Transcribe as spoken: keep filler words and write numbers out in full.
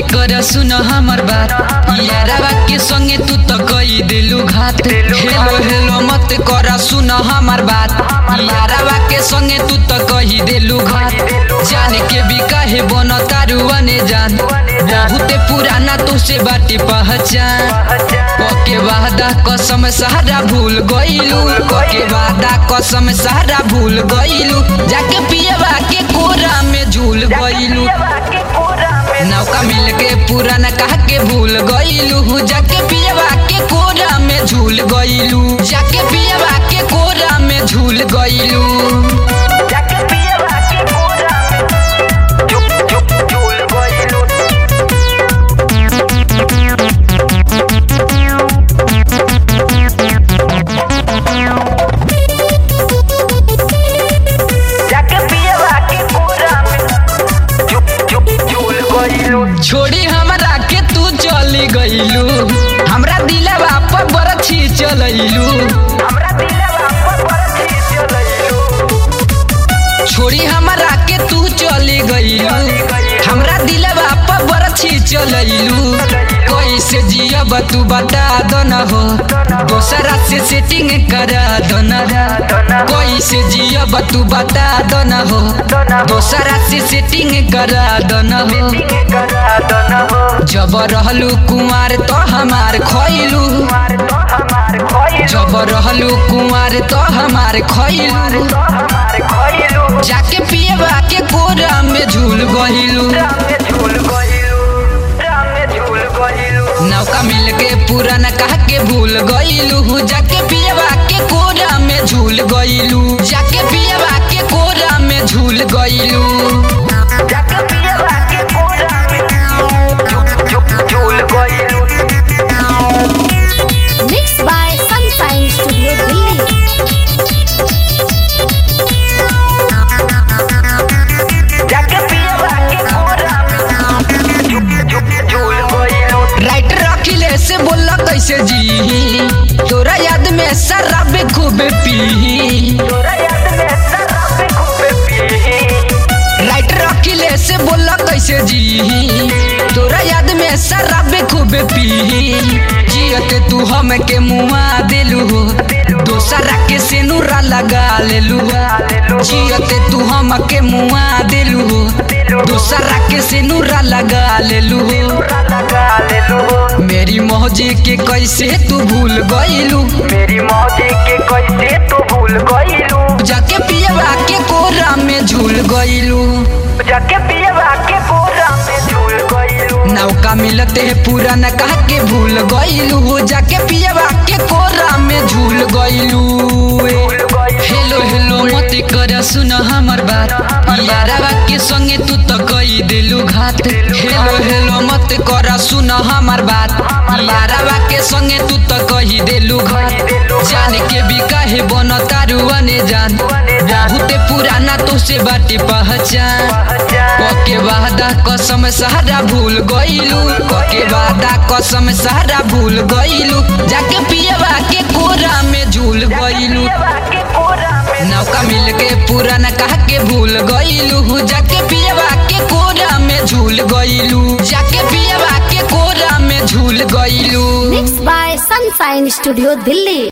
कर सुन हमर बात, यारवा के संगे तू तो कई दिलू घात। हेलो हेलो मत कर सुन हमर बात, यारवा के संगे तू तो कही दिलू घात। जान के भी कहे बन तारुआने जान, बहुत पुराना तुसे बाटी पहचान। के वादा कसम सहारा भूल गइलू, के वादा कसम सहारा भूल गइलू, जाके पियवा के कोरा में झूल गइलू। नौका मिल के पुराना कह के भूल गइलू, जाके पियवा के कोरा में झूल गइलू, जाके पियवा के कोरा में झूल गइलू। छोड़ी हमरा के तू चली गइलू, हमरा दिलवा पर बरछी चलैलू। छोड़ी हमरा के तू चली गइलू, हमरा दिलवा पर बरछी चलैलू। कैसे जियब तू बता दो न हो, दोसरा से सेटिंग करा दो न। कैसे जियब तू बता दो न हो, दोसरा से सेटिंग करा दो न हो। जब रहलू कुमार तो हमार खइलू, जब रहलू कुमार तो हमार खइलू, जाके पियवा के कोरा में झूल गइलू। नौका मिल के पुराना कह के भूल गइलू, जाके पियवा के कोरा में झूल गइलू, जाके पियवा के कोरा में झूल गइलू। Mixed by Sunshine Studio Delhi. Right रखिले से बोला कैसे जी, तोरा याद में शराब खूब पी। राइट रखिले से बोला कैसे जी, तोरा याद में शराब खूब पी। जियते तू हम के मुआ दिलू हो, दोसरा के सेनुरा लगा लेलू। जियते तू हम के मुआ दिलू हो, दोसरा के सेनुरा लगा लेलू। मेरी मौजी के कैसे तू भूल गइलू, मेरी मौजी के कैसे तू भूल गइलू, जाके पियवा के कोरा में झूल गइलू, जाके पियवा के कोरा में झूल गइलू। नौका मिलते है पुराना कह के भूल गइलू, जाके पियवा के कोरा में झूल गइलू। हेलो हेलो मत कर सुन हमर बात, यारवा के संगे तू तो कई दिलू घात। हेलो हेलो मत कर सुन हमर बात, यारवा के संगे तू तो कही दिलू घात। जान के भी कहे बन तारुआने जान, बहुत पुराना तुसे बाटी पहचान। के वादा कसम सहारा भूल गइलू, के वादा कसम सहारा भूल गइलू, जाके पियवा के कोरा में झूल गइलू। नौका मिल के पुराना कह के भूल गइलू, जाके पियवा के कोरा में झूल गइलू, जाके पियवा के कोरा में झूल गइलू। Mixed by Sunshine Studio Delhi.